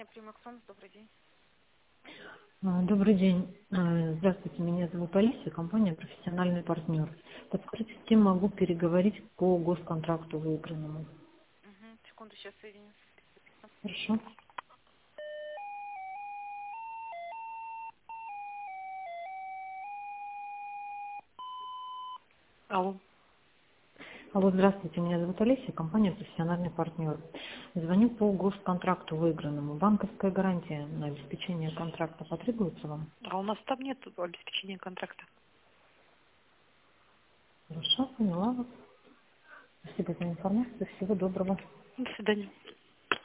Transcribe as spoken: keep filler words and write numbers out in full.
Примаксонс, добрый день. А, Добрый день. А, Здравствуйте, меня зовут Алиса, компания «Профессиональный партнер». Подскажите, с кем могу переговорить по госконтракту выигранному? Угу. Секунду, сейчас соединю. Хорошо. Алло. Алло, здравствуйте, меня зовут Алиса, компания «Профессиональный партнер». Звоню по госконтракту выигранному. Банковская гарантия на обеспечение контракта потребуется вам? А у нас там нет обеспечения контракта. Хорошо, поняла вас. Спасибо за информацию. Всего доброго. До свидания.